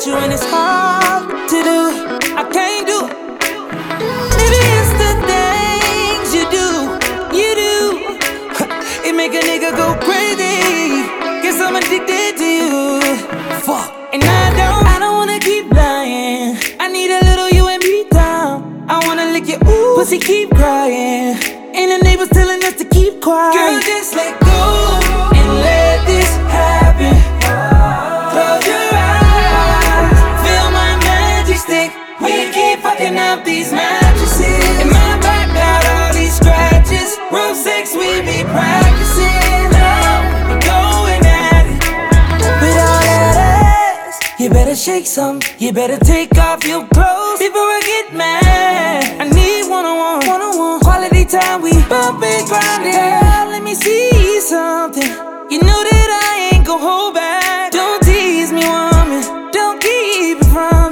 with you and it's hard to do. I can't do. Maybe it's the things you do. It make a nigga go crazy. Guess I'm addicted to you. Fuck. And I don't wanna keep lying. I need a little you and me time. I wanna lick your ooh, pussy keep crying. And the neighbors telling us to keep quiet. Girl, just let go and let this happen. Close your eyes, feel my magic stick. We keep fucking up these mattresses. And my back got all these scratches. Rough sex we be practicing. Love, going at it. With all that ass, you better shake some. You better take off your clothes before I get mad. I need one-on-one, quality time. We bump and grind it. Girl, let me see something. You know that I ain't gon' hold back. Don't tease me, woman. Don't keep it from